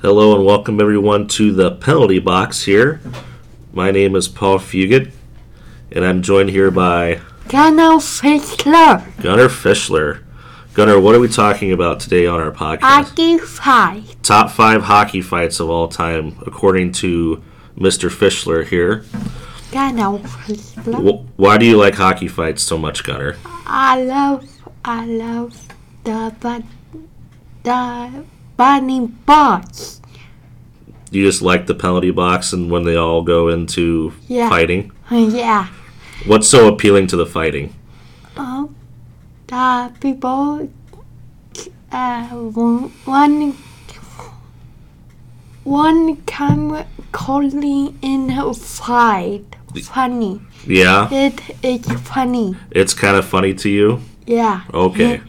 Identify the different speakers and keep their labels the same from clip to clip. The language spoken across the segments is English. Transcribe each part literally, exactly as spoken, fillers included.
Speaker 1: Hello and welcome everyone to the penalty box here. My name is Paul Fugit, and I'm joined here by
Speaker 2: Gunnar Fischler.
Speaker 1: Gunnar Fischler. Gunnar, what are we talking about today on our podcast?
Speaker 2: Hockey fight.
Speaker 1: Top five hockey fights of all time, according to Mister Fischler here.
Speaker 2: Gunnar Fischler.
Speaker 1: W- why do you like hockey fights so much, Gunnar?
Speaker 2: I love, I love the but the bunny box.
Speaker 1: You just like the penalty box and when they all go into
Speaker 2: Yeah.
Speaker 1: fighting?
Speaker 2: Yeah.
Speaker 1: What's so appealing to the fighting?
Speaker 2: Um, the people uh one one come calling in a fight. Funny.
Speaker 1: Yeah?
Speaker 2: It is funny.
Speaker 1: It's kind of funny to you?
Speaker 2: Yeah.
Speaker 1: Okay.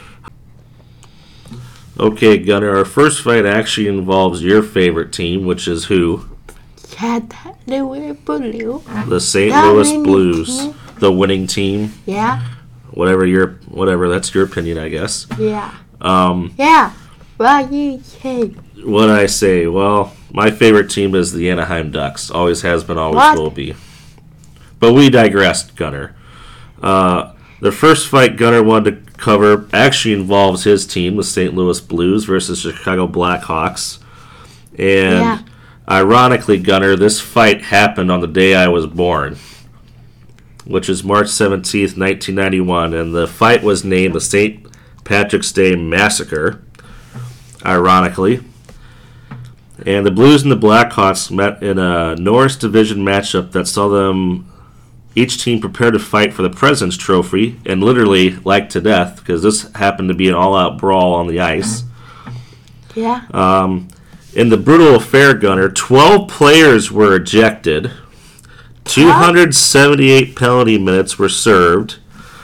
Speaker 1: Okay, Gunnar, our first fight actually involves your favorite team, which is who?
Speaker 2: Saint Louis Blues.
Speaker 1: The Saint
Speaker 2: The
Speaker 1: Louis
Speaker 2: winning
Speaker 1: Blues.
Speaker 2: team.
Speaker 1: The winning team.
Speaker 2: Yeah.
Speaker 1: Whatever your whatever, that's your opinion, I guess.
Speaker 2: Yeah.
Speaker 1: Um,
Speaker 2: Yeah. What you say?
Speaker 1: what I say? Well, my favorite team is the Anaheim Ducks. Always has been, always
Speaker 2: What?
Speaker 1: will be. But we digressed, Gunnar. Uh, the first fight Gunnar wanted to cover actually involves his team, the Saint Louis Blues versus Chicago Blackhawks. And
Speaker 2: Yeah.
Speaker 1: ironically, Gunnar, this fight happened on the day I was born, which is March seventeenth, nineteen ninety-one, and the fight was named the Saint Patrick's Day Massacre, ironically. And the Blues and the Blackhawks met in a Norris Division matchup that saw them each team prepare to fight for the President's Trophy, and literally like to death, because this happened to be an all-out brawl on the ice.
Speaker 2: Yeah.
Speaker 1: Um, in the brutal affair, Gunner, twelve players were ejected, two hundred seventy-eight penalty minutes were served,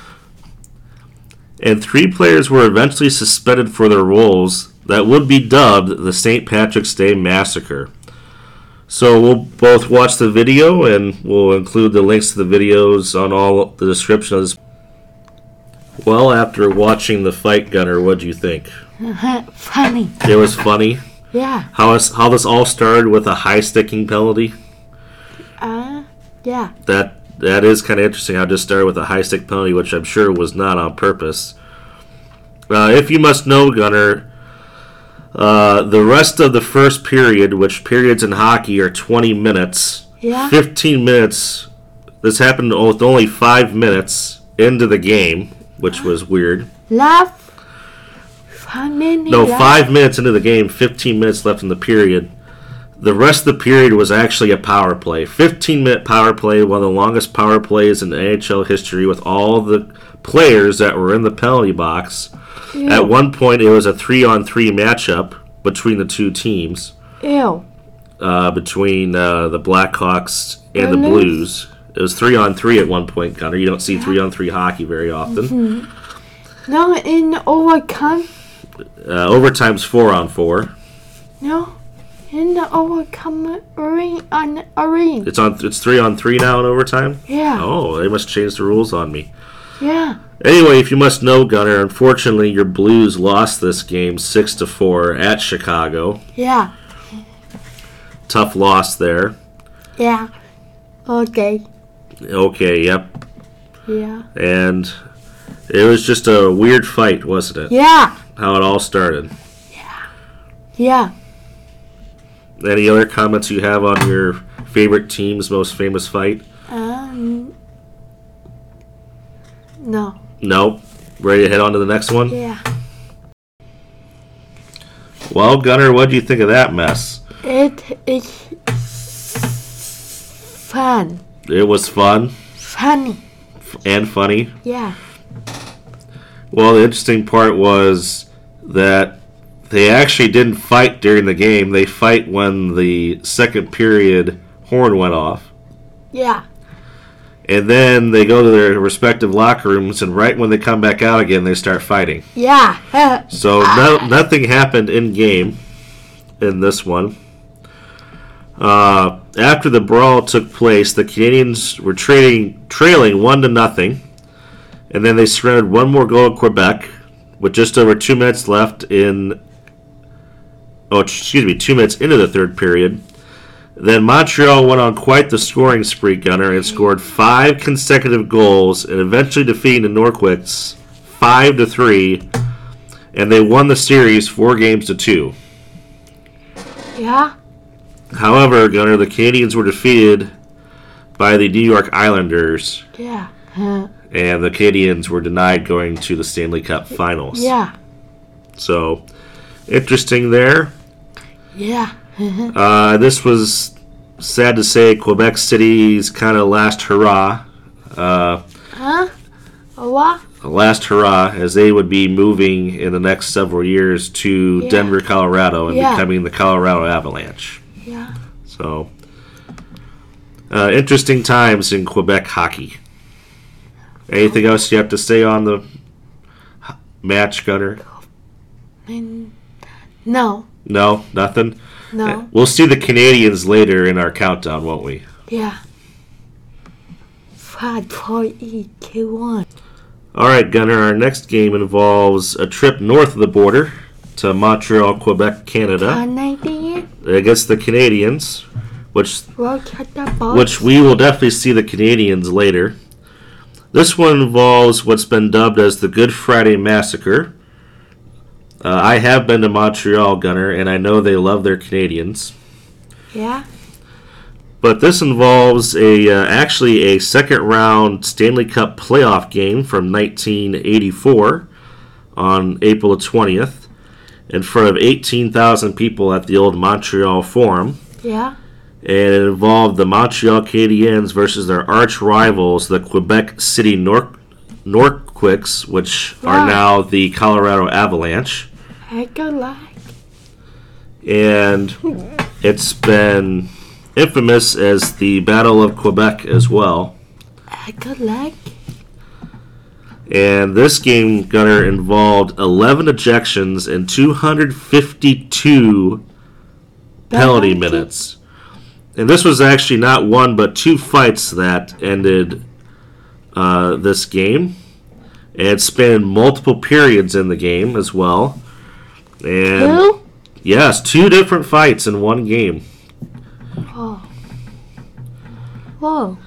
Speaker 1: and three players were eventually suspended for their roles that would be dubbed the Saint Patrick's Day Massacre. So we'll both watch the video, and we'll include the links to the videos on all the description of this. Well, after watching the fight, Gunner, what'd you think?
Speaker 2: Funny.
Speaker 1: It was funny.
Speaker 2: Yeah.
Speaker 1: How, is, how this all started with a high sticking penalty.
Speaker 2: Uh. Yeah.
Speaker 1: That that is kind of interesting. How it just started with a high stick penalty, which I'm sure was not on purpose. Uh, if you must know, Gunner, uh, the rest of the first period, which periods in hockey are twenty minutes,
Speaker 2: Yeah.
Speaker 1: fifteen minutes. This happened with only five minutes into the game, which was weird.
Speaker 2: Love. Five minutes.
Speaker 1: No,
Speaker 2: left.
Speaker 1: five minutes into the game, fifteen minutes left in the period. The rest of the period was actually a power play. fifteen-minute power play, one of the longest power plays in N H L history, with all the players that were in the penalty box.
Speaker 2: Ew.
Speaker 1: At one point, it was a three-on-three matchup between the two teams,
Speaker 2: Ew.
Speaker 1: uh, between uh, the Blackhawks and the
Speaker 2: Blues.
Speaker 1: Blues. It was three-on-three at one point, Gunner. You don't see three-on-three hockey very often.
Speaker 2: Mm-hmm. No, in overcome.
Speaker 1: Uh, overtime's four-on-four.
Speaker 2: No. In the overcome arena. On arena.
Speaker 1: It's on. It's three-on-three now in overtime.
Speaker 2: Yeah.
Speaker 1: Oh, they must change the rules on me.
Speaker 2: Yeah.
Speaker 1: Anyway, if you must know, Gunner, unfortunately, your Blues lost this game six to four at Chicago.
Speaker 2: Yeah.
Speaker 1: Tough loss there.
Speaker 2: Yeah. Okay.
Speaker 1: Okay, yep.
Speaker 2: Yeah.
Speaker 1: And it was just a weird fight, wasn't it?
Speaker 2: Yeah.
Speaker 1: How it all started.
Speaker 2: Yeah.
Speaker 1: Any other comments you have on your favorite team's most famous fight?
Speaker 2: Um. No.
Speaker 1: Nope. Ready to head on to the next one?
Speaker 2: Yeah.
Speaker 1: Well, Gunner, what do you think of that mess?
Speaker 2: It is fun.
Speaker 1: It was fun
Speaker 2: Funny.
Speaker 1: and funny.
Speaker 2: Yeah.
Speaker 1: Well, the interesting part was that they actually didn't fight during the game. They fight when the second period horn went off.
Speaker 2: Yeah.
Speaker 1: And then they go to their respective locker rooms, and right when they come back out again, they start fighting.
Speaker 2: Yeah.
Speaker 1: So no, nothing happened in game in this one. Uh, after the brawl took place, the Canadians were trading, trailing one to nothing, and then they surrendered one more goal at Quebec with just over two minutes left in oh, excuse me, two minutes into the third period. Then Montreal went on quite the scoring spree, Gunner, and scored five consecutive goals and eventually defeating the Norquicks five to three, and they won the series four games to two.
Speaker 2: Yeah.
Speaker 1: However, Gunner, the Canadiens were defeated by the New York Islanders,
Speaker 2: Yeah. Uh,
Speaker 1: and the Canadiens were denied going to the Stanley Cup Finals.
Speaker 2: yeah.
Speaker 1: So, interesting there.
Speaker 2: Yeah.
Speaker 1: Uh, this was, sad to say, Quebec City's kind of last hurrah. Uh,
Speaker 2: Huh? What?
Speaker 1: last hurrah, as they would be moving in the next several years to
Speaker 2: Yeah.
Speaker 1: Denver, Colorado, and
Speaker 2: Yeah.
Speaker 1: becoming the Colorado Avalanche.
Speaker 2: Yeah.
Speaker 1: So, uh, interesting times in Quebec hockey. Anything else you have to say on the h- match, Gunner?
Speaker 2: Mm, no.
Speaker 1: No, nothing?
Speaker 2: No.
Speaker 1: We'll see the Canadians later in our countdown, won't we?
Speaker 2: Yeah. Five, four, eight, two, one.
Speaker 1: All right, Gunner, our next game involves a trip north of the border to Montreal, Quebec, Canada,
Speaker 2: Canadian.
Speaker 1: against the Canadians, which
Speaker 2: Look at the box.
Speaker 1: which we will definitely see the Canadians later. This one involves what's been dubbed as the Good Friday Massacre. Uh, I have been to Montreal, Gunner, and I know they love their Canadians.
Speaker 2: Yeah.
Speaker 1: But this involves a uh, actually a second round Stanley Cup playoff game from nineteen eighty-four on April twentieth in front of eighteen thousand people at the old Montreal Forum.
Speaker 2: Yeah.
Speaker 1: And it involved the Montreal Canadiens versus their arch rivals, the Quebec City Nor- Norquicks, which are
Speaker 2: Wow.
Speaker 1: now the Colorado Avalanche.
Speaker 2: I go like.
Speaker 1: And it's been infamous as the Battle of Quebec as well.
Speaker 2: I go like.
Speaker 1: And this game, Gunner, involved eleven ejections and two hundred fifty-two penalty minutes. And this was actually not one but two fights that ended uh, this game. And it spanned multiple periods in the game as well. And
Speaker 2: Who?
Speaker 1: yes, two different fights in one game.
Speaker 2: Oh. Whoa.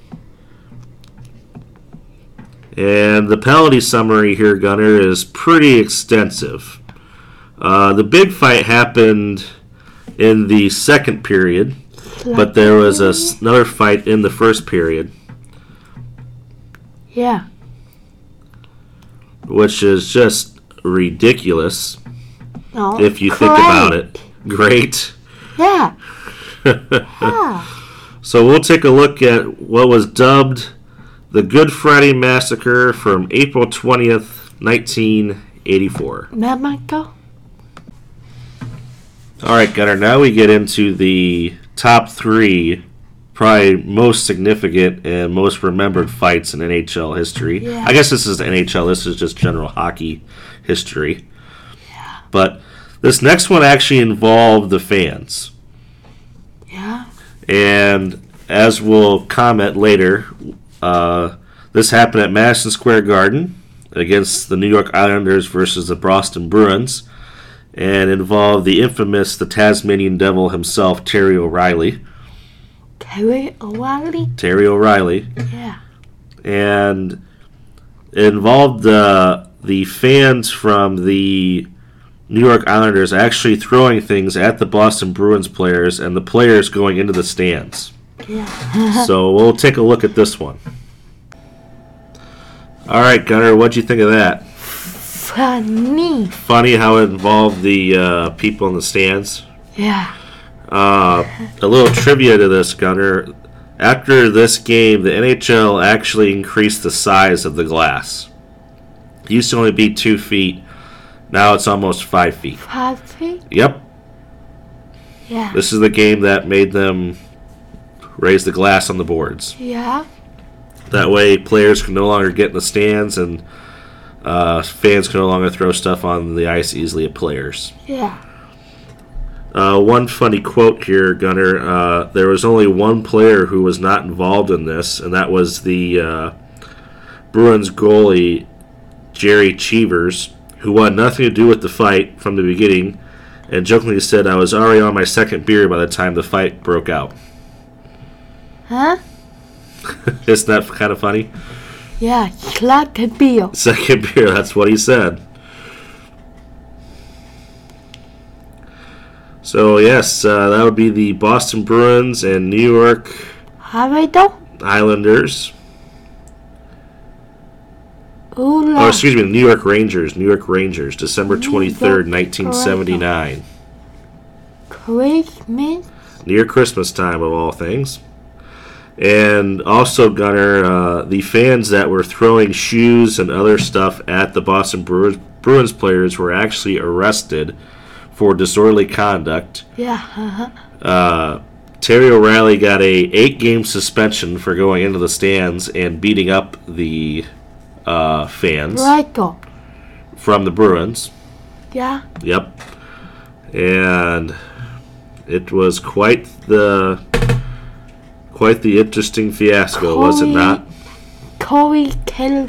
Speaker 1: And the penalty summary here, Gunner, is pretty extensive. Uh, the big fight happened in the second period, but there was a, s- another fight in the first period,
Speaker 2: Yeah.
Speaker 1: which is just ridiculous
Speaker 2: No.
Speaker 1: if you think about it. Great.
Speaker 2: Yeah. Yeah.
Speaker 1: So we'll take a look at what was dubbed the Good Friday Massacre from April twentieth, nineteen eighty-four.
Speaker 2: Mama go.
Speaker 1: All right, Gunnar, now we get into the top three, probably most significant and most remembered fights in N H L history.
Speaker 2: Yeah.
Speaker 1: I guess this is N H L, this is just general hockey history.
Speaker 2: Yeah.
Speaker 1: But this next one actually involved the fans.
Speaker 2: Yeah.
Speaker 1: And as we'll comment later, uh, this happened at Madison Square Garden against the New York Islanders versus the Boston Bruins, and involved the infamous, the Tasmanian Devil himself, Terry O'Reilly.
Speaker 2: Terry O'Reilly.
Speaker 1: Terry O'Reilly.
Speaker 2: Yeah.
Speaker 1: And it involved uh, the fans from the New York Islanders actually throwing things at the Boston Bruins players and the players going into the stands.
Speaker 2: Yeah.
Speaker 1: So we'll take a look at this one. All right, Gunnar, what'd you think of that?
Speaker 2: Funny.
Speaker 1: Funny how it involved the uh, people in the stands.
Speaker 2: Yeah.
Speaker 1: Uh, a little trivia to this, Gunnar. After this game, the N H L actually increased the size of the glass. It used to only be two feet. Now it's almost five feet.
Speaker 2: Five feet.
Speaker 1: Yep.
Speaker 2: Yeah.
Speaker 1: This is the game that made them raise the glass on the boards.
Speaker 2: Yeah.
Speaker 1: That way, players can no longer get in the stands, and uh, fans can no longer throw stuff on the ice easily at players.
Speaker 2: Yeah.
Speaker 1: Uh, one funny quote here, Gunnar. Uh, there was only one player who was not involved in this, and that was the uh, Bruins goalie, Jerry Cheevers, who wanted nothing to do with the fight from the beginning, and jokingly said, I was already on my second beer by the time the fight broke out.
Speaker 2: Huh?
Speaker 1: Isn't that kind of funny?
Speaker 2: Yeah, second beer.
Speaker 1: Second beer, that's what he said. So, yes, uh, that would be the Boston Bruins and New York
Speaker 2: Harrido?
Speaker 1: Islanders.
Speaker 2: Ooh,
Speaker 1: Oh, excuse me, the New York Rangers. New York Rangers, December twenty-third, nineteen seventy-nine.
Speaker 2: Christmas?
Speaker 1: Near Christmas time, of all things. And also, Gunner, uh, the fans that were throwing shoes and other stuff at the Boston Bruins, Bruins players were actually arrested for disorderly conduct.
Speaker 2: Yeah, uh-huh.
Speaker 1: Uh, Terry O'Reilly got a eight-game suspension for going into the stands and beating up the uh, fans
Speaker 2: Rico.
Speaker 1: from the Bruins.
Speaker 2: Yeah.
Speaker 1: Yep. And it was quite the quite the interesting fiasco, was it not?
Speaker 2: Corey Kell.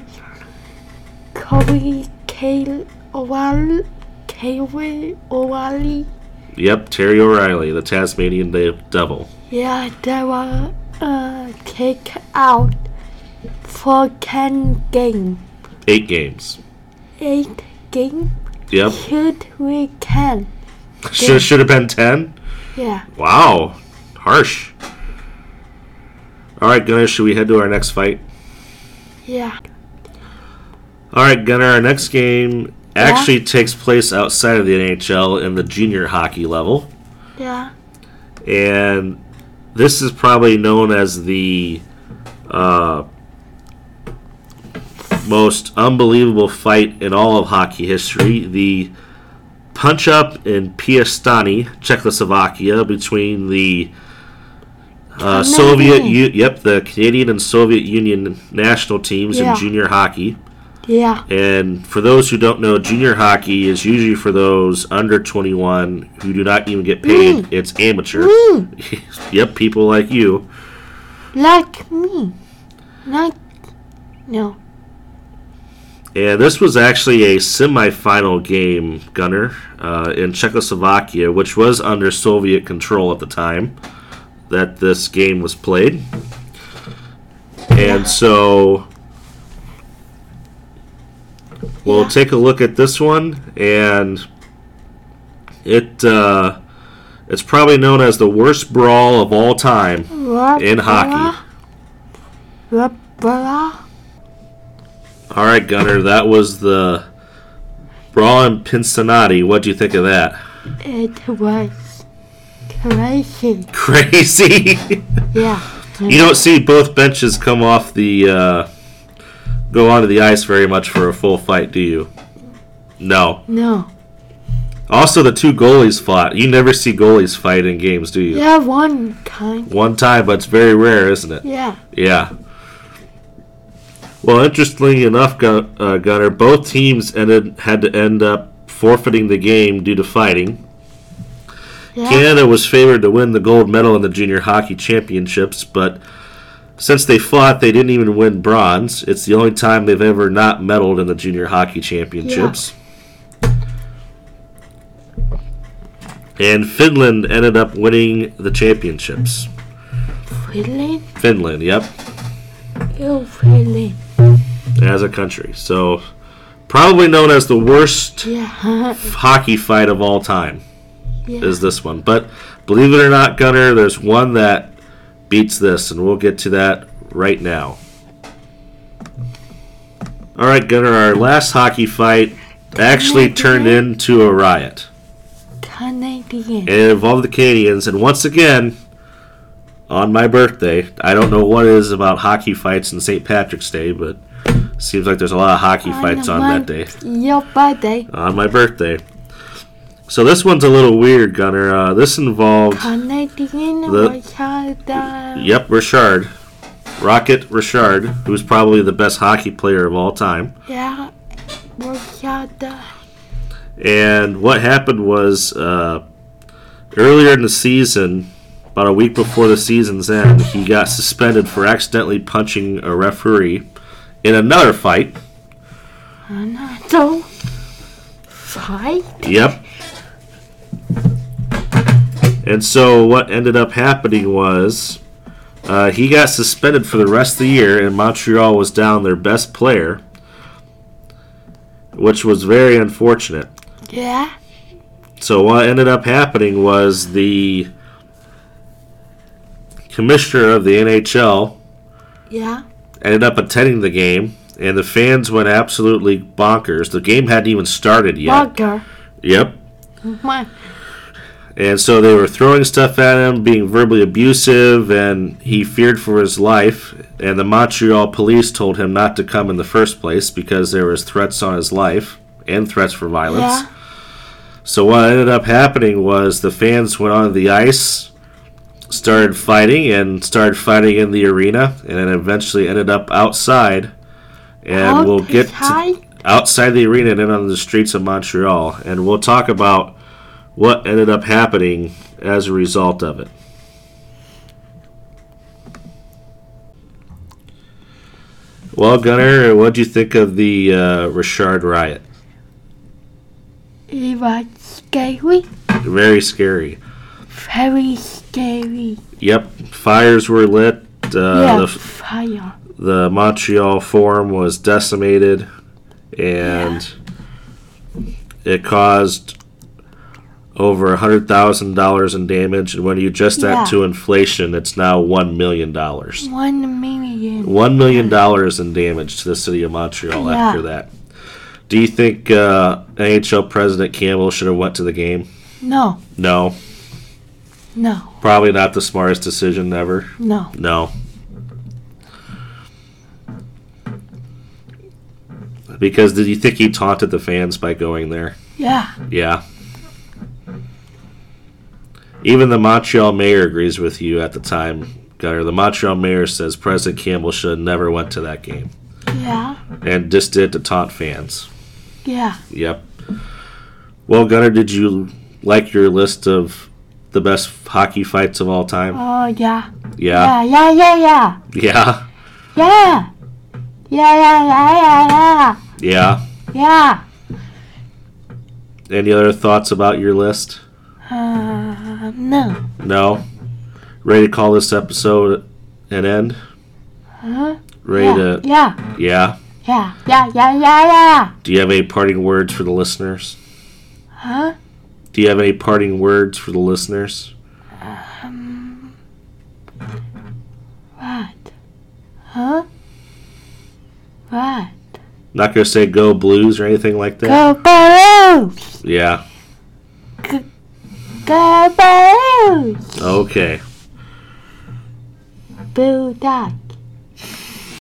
Speaker 2: Corey Kell O'Reilly. Corey O'Reilly.
Speaker 1: Yep, Terry O'Reilly, the Tasmanian de- Devil.
Speaker 2: Yeah, they were uh, kicked out for ten games.
Speaker 1: Eight games.
Speaker 2: Eight games?
Speaker 1: Yep.
Speaker 2: Should we can?
Speaker 1: Should should have been ten.
Speaker 2: Yeah.
Speaker 1: Wow, harsh. All right, Gunnar, should we head to our next fight?
Speaker 2: Yeah.
Speaker 1: All right, Gunnar, our next game actually takes place outside of the N H L in the junior hockey level.
Speaker 2: Yeah.
Speaker 1: And this is probably known as the uh, most unbelievable fight in all of hockey history. The punch-up in Piastany, Czechoslovakia, between the uh, Soviet, U- yep, the Canadian and Soviet Union national teams
Speaker 2: Yeah.
Speaker 1: in junior hockey.
Speaker 2: Yeah.
Speaker 1: And for those who don't know, junior hockey is usually for those under twenty-one who do not even get paid.
Speaker 2: Me.
Speaker 1: It's amateur.
Speaker 2: Me.
Speaker 1: Yep, people like you.
Speaker 2: Like me. Not. No.
Speaker 1: And this was actually a semifinal game, Gunner, uh, in Czechoslovakia, which was under Soviet control at the time that this game was played. And so we'll
Speaker 2: Yeah.
Speaker 1: take a look at this one, and it uh, it's probably known as the worst brawl of all time in hockey.
Speaker 2: Rubber.
Speaker 1: All right, Gunner, that was the brawl in Cincinnati. What do you think of that?
Speaker 2: It was crazy.
Speaker 1: Crazy.
Speaker 2: Yeah.
Speaker 1: You don't see both benches come off the uh, go onto the ice very much for a full fight, do you? No.
Speaker 2: No.
Speaker 1: Also, the two goalies fought. You never see goalies fight in games, do you?
Speaker 2: Yeah, one kind.
Speaker 1: One time, but it's very rare, isn't it?
Speaker 2: Yeah.
Speaker 1: Yeah. Well, interestingly enough, Gun- uh, Gunner, both teams ended had to end up forfeiting the game due to fighting.
Speaker 2: Yeah.
Speaker 1: Canada was favored to win the gold medal in the junior hockey championships, but since they fought, they didn't even win bronze. It's the only time they've ever not medaled in the junior hockey championships. And Finland ended up winning the championships.
Speaker 2: Finland?
Speaker 1: Finland, yep,
Speaker 2: Oh, Finland.
Speaker 1: as a country. So, probably known as the worst
Speaker 2: Yeah.
Speaker 1: hockey fight of all time
Speaker 2: Yeah.
Speaker 1: is this one. But believe it or not, Gunner, there's one that beats this, and we'll get to that right now. All right, Gunner, our last hockey fight actually turned into a riot.
Speaker 2: Canadian.
Speaker 1: And it involved the Canadians, and once again, on my birthday, I don't know what it is about hockey fights and Saint Patrick's Day, but seems like there's a lot of hockey fights on
Speaker 2: my-
Speaker 1: that day.
Speaker 2: Your birthday.
Speaker 1: On my birthday. So this one's a little weird, Gunner. Uh, this involved,
Speaker 2: Canadian.
Speaker 1: The-
Speaker 2: Richard.
Speaker 1: yep, Richard. Rocket Richard, who's probably the best hockey player of all time.
Speaker 2: Yeah. Richard.
Speaker 1: And what happened was, uh, earlier in the season, about a week before the season's end, he got suspended for accidentally punching a referee in another fight.
Speaker 2: Another fight.
Speaker 1: Yep. And so what ended up happening was uh, he got suspended for the rest of the year, and Montreal was down their best player, which was very unfortunate.
Speaker 2: Yeah.
Speaker 1: So what ended up happening was the commissioner of the N H L
Speaker 2: Yeah.
Speaker 1: ended up attending the game, and the fans went absolutely bonkers. The game hadn't even started yet.
Speaker 2: Bugger.
Speaker 1: Yep.
Speaker 2: My.
Speaker 1: And so they were throwing stuff at him, being verbally abusive, and he feared for his life. And the Montreal police told him not to come in the first place because there was threats on his life and threats for violence.
Speaker 2: Yeah.
Speaker 1: So what ended up happening was the fans went on the ice, started fighting, and started fighting in the arena, and then eventually ended up outside. And we'll get to outside the arena and then on the streets of Montreal, and we'll talk about what ended up happening as a result of it. Well, Gunnar, what do you think of the uh, Richard riot?
Speaker 2: It was scary.
Speaker 1: Very scary.
Speaker 2: Very scary.
Speaker 1: Yep, fires were lit. Uh,
Speaker 2: yeah,
Speaker 1: the,
Speaker 2: fire.
Speaker 1: the Montreal Forum was decimated, and yeah. it caused over one hundred thousand dollars in damage. And when you adjust that
Speaker 2: yeah.
Speaker 1: to inflation, it's now one million dollars.
Speaker 2: One million.
Speaker 1: one million dollars in damage to the city of Montreal
Speaker 2: yeah.
Speaker 1: after that. Do you think uh, N H L President Campbell should have went to the game?
Speaker 2: No.
Speaker 1: No.
Speaker 2: No.
Speaker 1: Probably not the smartest decision ever.
Speaker 2: No.
Speaker 1: No. Because did you think he taunted the fans by going there?
Speaker 2: Yeah.
Speaker 1: Yeah. Even the Montreal mayor agrees with you at the time, Gunnar. The Montreal mayor says President Campbell should have never went to that game.
Speaker 2: Yeah.
Speaker 1: And just did to taunt fans.
Speaker 2: Yeah.
Speaker 1: Yep. Well, Gunnar, did you like your list of the best hockey fights of all time?
Speaker 2: Oh, yeah.
Speaker 1: Yeah.
Speaker 2: Yeah, yeah, yeah, yeah.
Speaker 1: Yeah.
Speaker 2: Yeah. Yeah, yeah, yeah, yeah,
Speaker 1: Yeah.
Speaker 2: yeah.
Speaker 1: Any other thoughts about your list?
Speaker 2: Uh, no.
Speaker 1: No? Ready to call this episode an end?
Speaker 2: Huh?
Speaker 1: Ready
Speaker 2: yeah,
Speaker 1: to...
Speaker 2: Yeah.
Speaker 1: Yeah?
Speaker 2: Yeah, yeah, yeah, yeah, yeah.
Speaker 1: Do you have any parting words for the listeners?
Speaker 2: Huh?
Speaker 1: Do you have any parting words for the listeners?
Speaker 2: Um... What? Huh? What?
Speaker 1: Not going to say go Blues or anything like that?
Speaker 2: Go Blues!
Speaker 1: Yeah.
Speaker 2: G- go Blues!
Speaker 1: Okay.
Speaker 2: Boo die.